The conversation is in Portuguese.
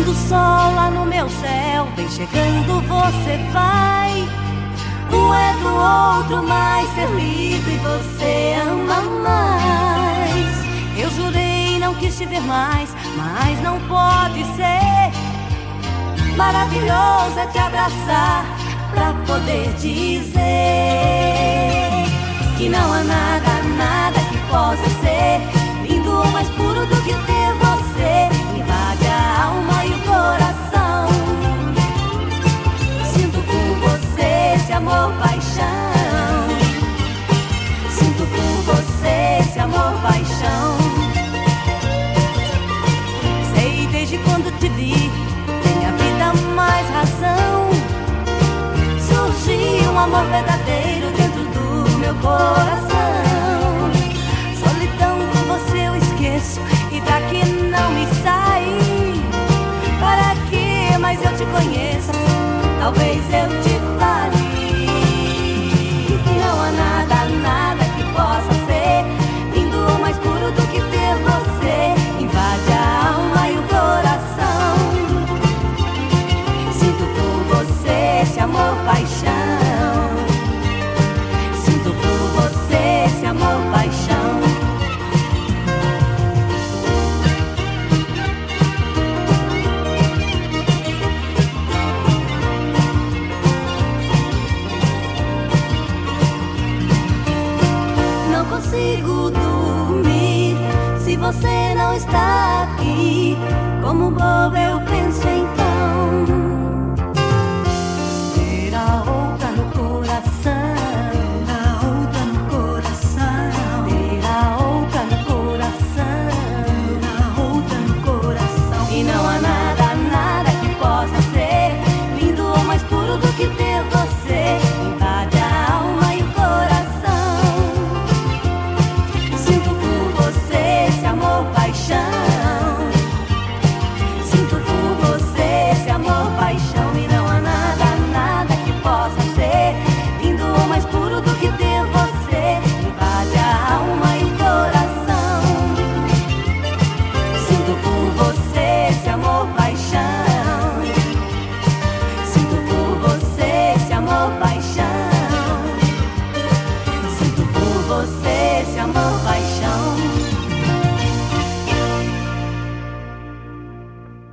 do sol lá no meu céu vem chegando, você vai. Um é do outro, mas ser livre você ama mais. Eu jurei, não quis te ver mais, mas não pode ser. Maravilhoso é te abraçar pra poder dizer que não há nada, nada que possa ser lindo ou mais puro do que ter você. Invade a alma e o coração. Sinto por você esse amor, paixão. Sinto por você esse amor, paixão. Sei desde quando te vi, tem a vida mais razão. Surgiu um amor verdadeiro dentro do meu coração. Solidão com você eu esqueço e daqui não me saí. Para que mais eu te conheça, talvez eu te fale que não há nada, nada que possa ser lindo ou mais puro do que ter você. Invade a alma e o coração. Sinto por você esse amor, paixão. Sinto por você esse amor, paixão. Não consigo dormir se você não está aqui. Como bobo eu penso em